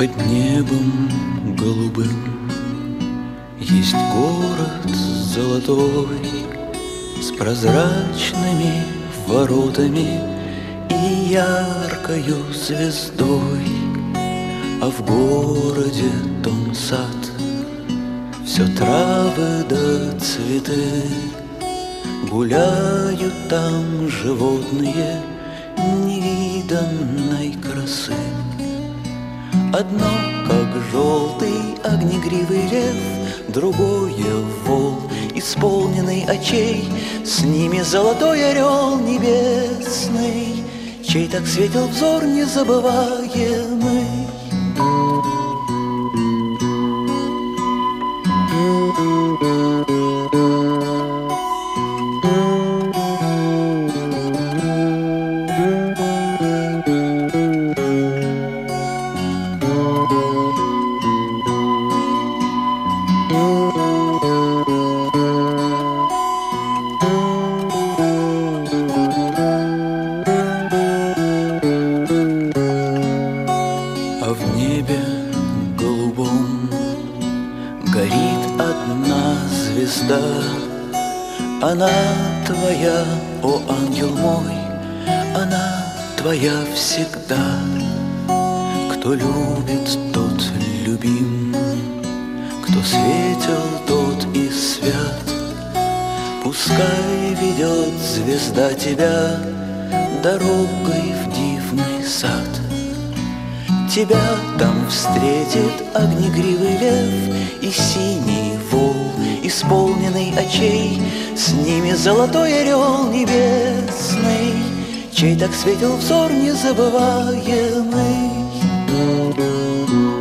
Под небом голубым есть город золотой с прозрачными воротами и яркою звездой. А в городе том сад, все травы да цветы, гуляют там животные невиданной красы. Одно, как желтый огнегривый лев, другое вол, исполненный очей, с ними золотой орел небесный, чей так светил взор незабываемый. А в небе голубом горит одна звезда. Она твоя, о ангел мой, она твоя всегда. Кто любит, тот любим, кто светил, тот и свят. Пускай ведет звезда тебя дорогой в дивный сад. Тебя там встретит огнегривый лев и синий вол, исполненный очей, с ними золотой орел небесный, чей так светил взор незабываемый.